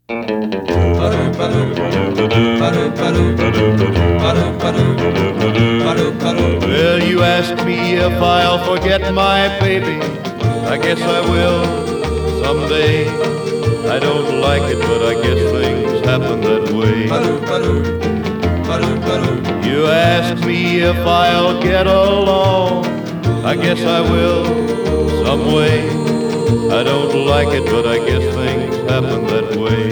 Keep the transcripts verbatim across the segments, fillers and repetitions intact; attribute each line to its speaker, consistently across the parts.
Speaker 1: Well, you ask me if I'll forget my baby. I guess I will someday. I don't like it, but I guess things happen that way. You ask me if I'll get along. I guess I will some way. I don't like it, but I guess things happen that way.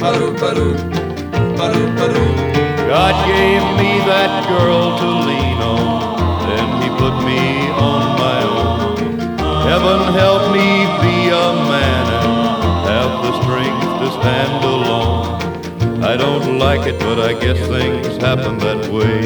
Speaker 1: God gave me that girl to lean on, then he put me on my own. Heaven help me be a man and have the strength to stand alone. I don't like it, but I guess things happen that way.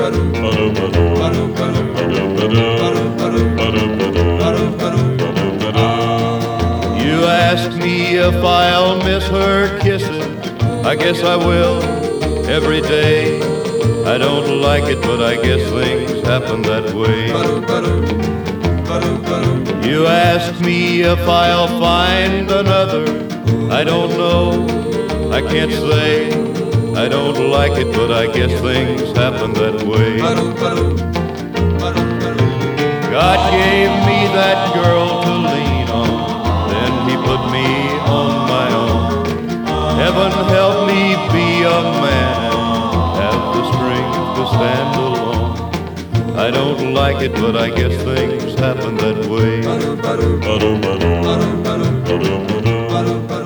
Speaker 1: You ask me if I'll miss her kisses. I guess I will every day. I don't like it, but I guess things happen that way. You ask me if I'll find another. I don't know, I can't say. I don't like it, but I guess things happen that way. God gave me that girl to lean on, then he put me on my own. Heaven help me be a man and have the strength to stand alone. I don't like it, but I guess things happen that way.